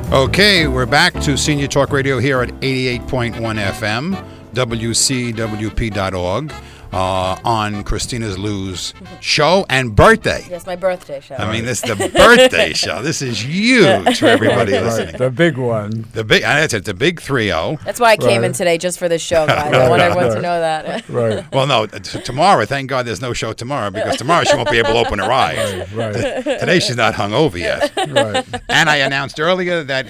Okay, we're back to Senior Talk Radio here at 88.1 FM, WCWP.org, on Christina's Lou's show and birthday. Yes, my birthday show. I mean, this is the birthday show. This is huge for everybody listening. The big one. The big, that's it, the big 3-0. That's why I came in today, just for this show, guys. I want everyone to know that. Right. Well, no, tomorrow, thank God there's no show tomorrow, because tomorrow she won't be able to open her eyes. Right. Today she's not hungover yet. Right. And I announced earlier that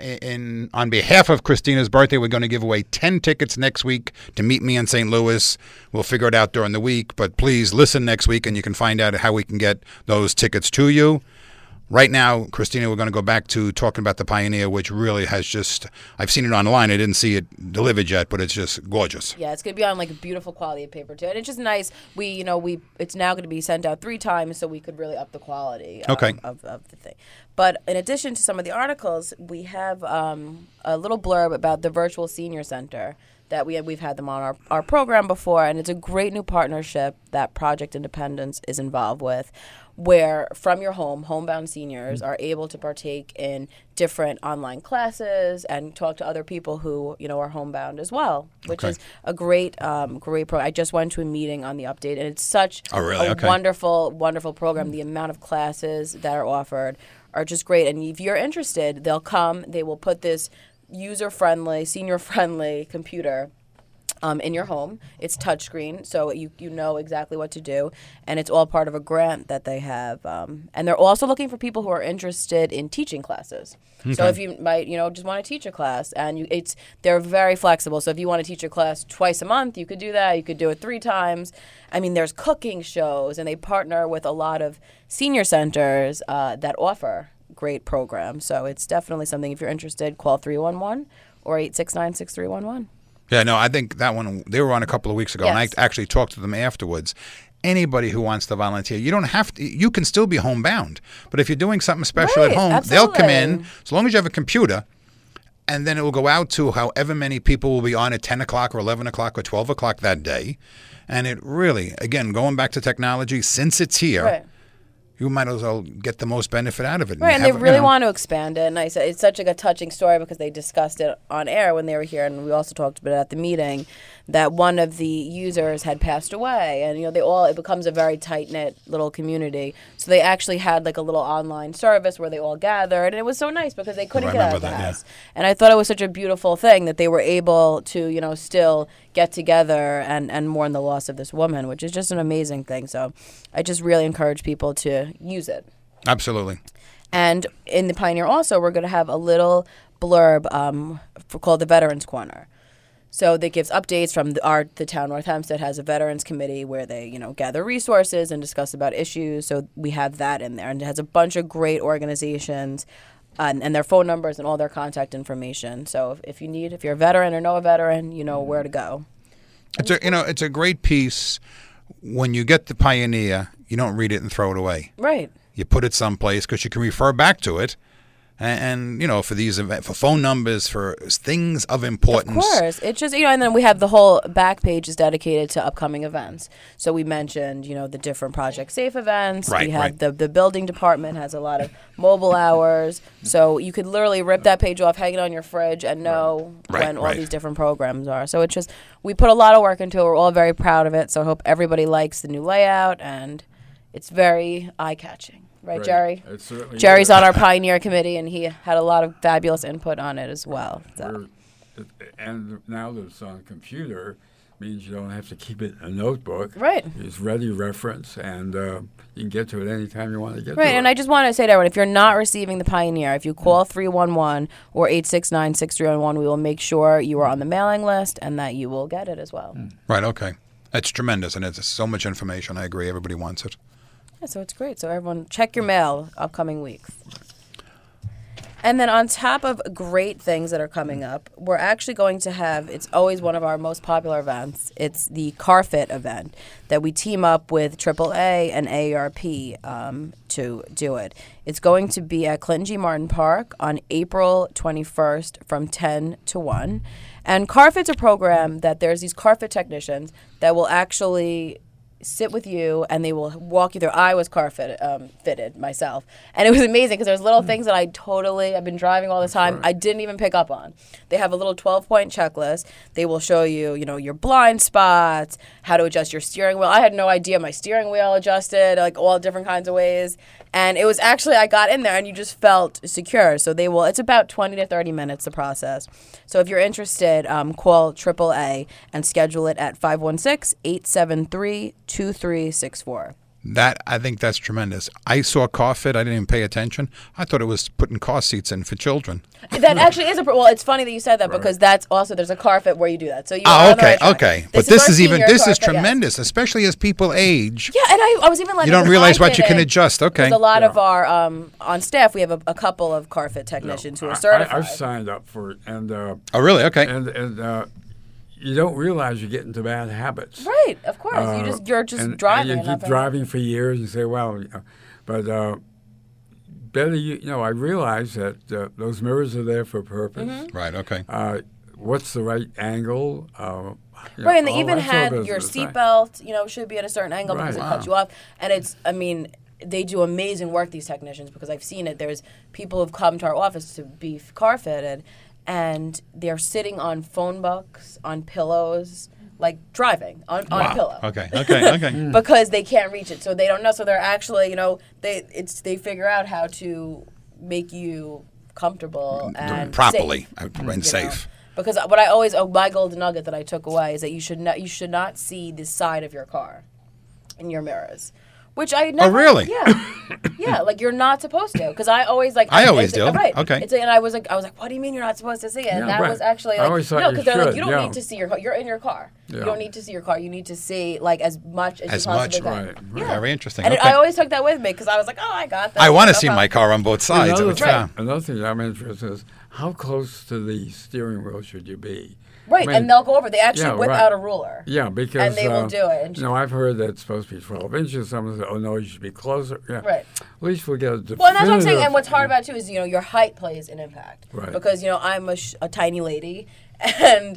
on behalf of Christina's birthday, we're going to give away 10 tickets next week to meet me in St. Louis. We'll figure it out during the week, but please listen next week and you can find out how we can get those tickets to you. Right now, Christina, we're going to go back to talking about the Pioneer, which really has just, I've seen it online. I didn't see it delivered yet, but it's just gorgeous. Yeah, it's going to be on like a beautiful quality of paper too. And it's just nice. It's now going to be sent out 3 times so we could really up the quality of the thing. But in addition to some of the articles, we have a little blurb about the Virtual Senior Center that we've had them on our program before, and it's a great new partnership that Project Independence is involved with, where from your home, homebound seniors are able to partake in different online classes and talk to other people who are homebound as well, which is a great program. I just went to a meeting on the update, and it's such a wonderful, wonderful program. The amount of classes that are offered are just great, and if you're interested, they'll come. They will put this user-friendly, senior-friendly computer in your home. It's touchscreen, so you know exactly what to do, and it's all part of a grant that they have. And they're also looking for people who are interested in teaching classes. Okay. So if you might, just want to teach a class, and they're very flexible. So if you want to teach a class twice a month, you could do that. You could do it 3 times. I mean, there's cooking shows, and they partner with a lot of senior centers that offer great program. So it's definitely something, if you're interested, call 311 or 869-6311. Yeah, no, I think that one, they were on a couple of weeks ago, and I actually talked to them afterwards. Anybody who wants to volunteer, you don't have to, you can still be homebound. But if you're doing something special at home, they'll come in, as long as you have a computer, and then it will go out to however many people will be on at 10 o'clock or 11 o'clock or 12 o'clock that day. And it really, again, going back to technology, since it's here, you might as well get the most benefit out of it. Right, and they really want to expand it. And I said it's such a touching story because they discussed it on air when they were here, and we also talked about it at the meeting, that one of the users had passed away, and it becomes a very tight-knit little community. So they actually had like a little online service where they all gathered, and it was so nice because they couldn't get out of the house. Yeah. And I thought it was such a beautiful thing that they were able to, still get together and mourn the loss of this woman, which is just an amazing thing. So I just really encourage people to use it. Absolutely. And in the Pioneer also, we're going to have a little blurb called the Veterans Corner. So that gives updates from the town North Hempstead has a veterans committee where they, gather resources and discuss about issues. So we have that in there, and it has a bunch of great organizations and their phone numbers and all their contact information. So if you're a veteran or know a veteran, you know where to go. It's a great piece. When you get the Pioneer, you don't read it and throw it away. Right. You put it someplace because you can refer back to it. And for these for phone numbers, for things of importance. Of course. It's just, and then we have the whole back page is dedicated to upcoming events. So we mentioned, the different Project Safe events. Right, we have the building department has a lot of mobile hours. So you could literally rip that page off, hang it on your fridge, and know when all these different programs are. So it's just, we put a lot of work into it. We're all very proud of it. So I hope everybody likes the new layout, and it's very eye-catching. Right, Jerry? Jerry's on our Pioneer committee, and he had a lot of fabulous input on it as well. So. And now that it's on a computer, means you don't have to keep it in a notebook. Right. It's ready reference, and you can get to it anytime you want to get to it. Right, and I just want to say to everyone, if you're not receiving the Pioneer, if you call 311 or 869-6311, we will make sure you are on the mailing list and that you will get it as well. Right, okay. That's tremendous, and it's so much information. I agree. Everybody wants it. Yeah, so it's great. So everyone, check your mail upcoming weeks. And then on top of great things that are coming up, we're actually going to have, it's always one of our most popular events, it's the CarFit event that we team up with AAA and AARP to do it. It's going to be at Clinton G. Martin Park on April 21st from 10 to 1. And CarFit's a program that there's these CarFit technicians that will actually sit with you and they will walk you through. I was car fitted myself, and it was amazing because there's little things that I've been driving all the time. Right. I didn't even pick up on. They have a little 12-point checklist. They will show you, your blind spots, how to adjust your steering wheel. I had no idea my steering wheel adjusted, like all different kinds of ways. And it was actually, I got in there and you just felt secure. So it's about 20 to 30 minutes, the process. So if you're interested, call AAA and schedule it at 516-873-2364. I think that's tremendous. I saw Car Fit. I didn't even pay attention. I thought it was putting car seats in for children. That actually is well, it's funny that you said that because that's also, there's a Car Fit where you do that. So you okay. But this is tremendous, especially as people age. Yeah, and I was even letting you don't realize what you can adjust. Okay. There's a lot of our, on staff, we have a couple of Car Fit technicians who are certified. I've signed up for it. And, oh, really? Okay. And you don't realize you get into bad habits. Right, of course. You're just driving. And you keep driving for years and say, well, but better, I realize that those mirrors are there for a purpose. Mm-hmm. Right, okay. What's the right angle? Right, and they even had your seatbelt, should be at a certain angle because it cuts you off. And they do amazing work, these technicians, because I've seen it. There's people who've come to our office to be car fitted, and they're sitting on phone books, on pillows, like driving on a pillow. Okay. Because they can't reach it, so they don't know. So they're actually, they figure out how to make you comfortable and properly safe, and safe. Because my golden nugget that I took away is that you should not see the side of your car in your mirrors. Which I never. Oh, really? Yeah. Like you're not supposed to, because I always like. I always do. Right. Okay. And I was like, what do you mean you're not supposed to see it? And that was actually like, no, because they're like, you don't need to see your car. You're in your car. Yeah. You don't need to see your car. You need to see like as much as you possibly can. Right. Yeah. Very interesting. And I always took that with me because I was like, I got that. I want to see my car on both sides. Another thing I'm interested in is how close to the steering wheel should you be? Right, and they'll go over. They actually whip out a ruler. Yeah, because... And they will do it. I've heard that it's supposed to be 12 inches. Someone said, no, you should be closer. Yeah. Right. At least we'll get a definitive... Well, and that's what I'm saying. And what's hard about it, too, is, your height plays an impact. Right. Because, I'm a tiny lady, and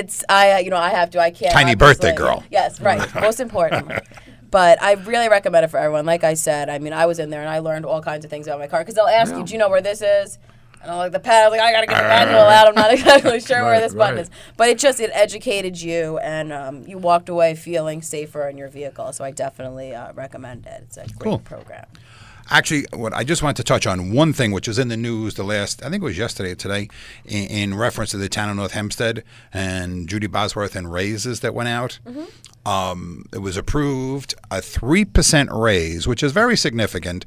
I can't... Tiny birthday girl. Yes, right. Most important. But I really recommend it for everyone. Like I said, I was in there, and I learned all kinds of things about my car. Because they'll ask you, do you know where this is? And I'm like, the pad, I got to get the manual out. I'm not exactly sure where this button is. But it educated you, and you walked away feeling safer in your vehicle. So I definitely recommend it. It's a great program. Actually, what I just wanted to touch on one thing, which was in the news I think it was yesterday or today, in reference to the town of North Hempstead and Judy Bosworth and raises that went out. Mm-hmm. It was approved a 3% raise, which is very significant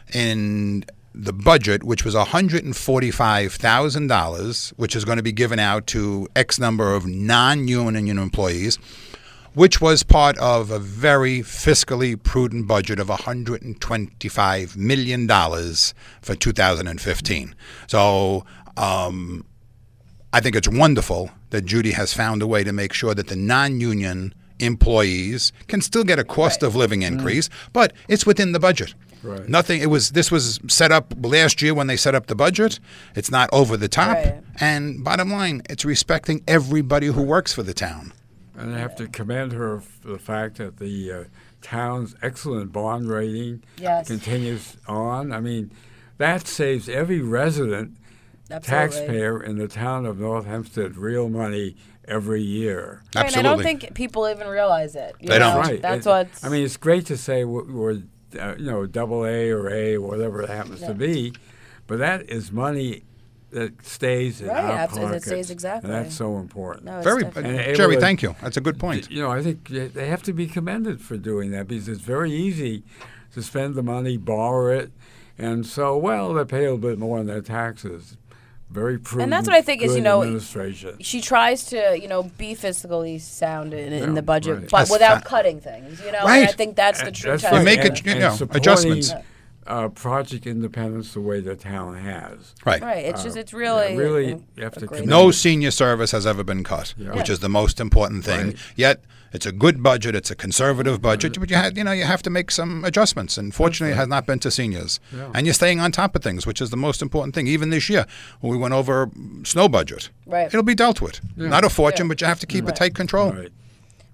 in the budget, which was $145,000, which is going to be given out to X number of non-union employees, which was part of a very fiscally prudent budget of $125 million for 2015. So I think it's wonderful that Judy has found a way to make sure that the non-union employees can still get a cost of living increase, but it's within the budget. Right. This was set up last year when they set up the budget. It's not over the top. Right. And bottom line, it's respecting everybody who works for the town. And I have to commend her for the fact that the town's excellent bond rating continues on. I mean, that saves every resident, taxpayer in the town of North Hempstead real money every year. Right, absolutely. And I don't think people even realize it. They don't. Right. That's what's... I mean, it's great to say we're double A or A, whatever it happens to be, but that is money that stays in our pockets. It stays exactly. And that's so important. No, Jerry, thank you. That's a good point. I think they have to be commended for doing that because it's very easy to spend the money, borrow it, and so, they pay a little bit more on their taxes. Very prudent. And that's what I think is, administration. She tries to, be fiscally sound in the budget, but without cutting things, Right. And I think that's the true test. You make adjustments. Project independence the way the town has. Right. Right. It's really you have to no senior service has ever been cut, which is the most important thing. Right. Yet it's a good budget. It's a conservative budget, but you have to make some adjustments. And fortunately, it has not been to seniors. Yeah. And you're staying on top of things, which is the most important thing. Even this year, when we went over snow budget, it'll be dealt with. Yeah. Not a fortune, but you have to keep a tight control. Right.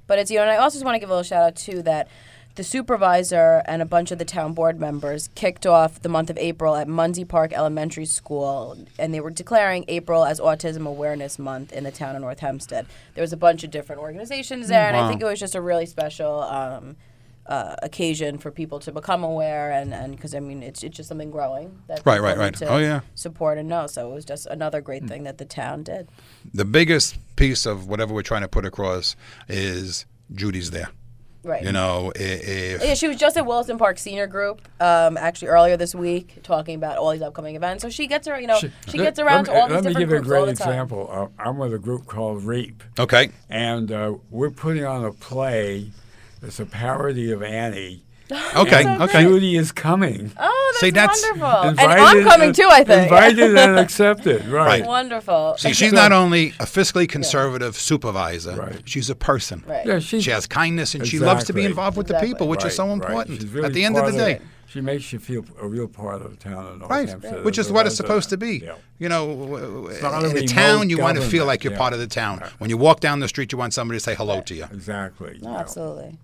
But it's, and I also just want to give a little shout out too that the supervisor and a bunch of the town board members kicked off the month of April at Mundy Park Elementary School, and they were declaring April as Autism Awareness Month in the town of North Hempstead. There was a bunch of different organizations there, and I think it was just a really special occasion for people to become aware, and because it's just something growing that right. To support and know. So it was just another great thing that the town did. The biggest piece of whatever we're trying to put across is Judy's there. Right. If she was just at Wilson Park Senior Group actually earlier this week talking about all these upcoming events. So she gets her, she gets around to all these different groups all the time. Let me give you a great example. I'm with a group called REAP. Okay. And we're putting on a play that's a parody of Annie. Okay. Judy is coming. Oh, that's wonderful. Invited, and I'm coming too, I think. Invited and accepted, right. Wonderful. See, she's not only a fiscally conservative supervisor, she's a person. Right. Yeah, she has kindness, and she loves to be involved with the people, which is so important really at the end of the day. She makes you feel a real part of the town of North Hempstead. Which is what it's supposed to be. Yeah. In a town, you want to feel like you're part of the town. Right. When you walk down the street, you want somebody to say hello to you. Exactly. No, absolutely.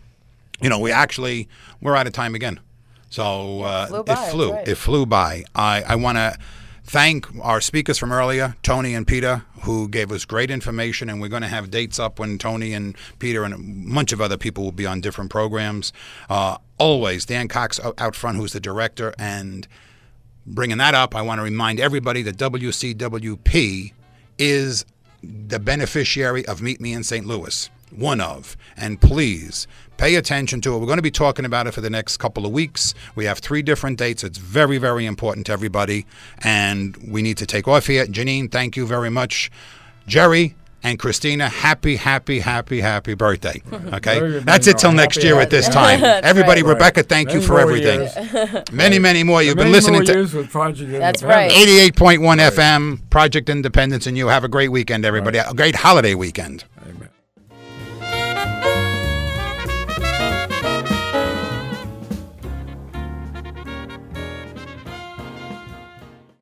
We're out of time again. So it flew by. I want to thank our speakers from earlier, Tony and Peter, who gave us great information, and we're going to have dates up when Tony and Peter and a bunch of other people will be on different programs. Always, Dan Cox out front, who's the director, and bringing that up, I want to remind everybody that WCWP is the beneficiary of Meet Me in St. Louis. One of. And please pay attention to it. We're going to be talking about it for the next couple of weeks. We have 3 different dates. It's very, very important to everybody. And we need to take off here. Janine, thank you very much. Jerry and Christina, happy birthday. Okay? That's it till next year at this time. Everybody, right. Rebecca, thank you for everything. Many more. You've been listening to That's right. 88.1 FM, Project Independence, and you have a great weekend, everybody. Right. A great holiday weekend. Amen.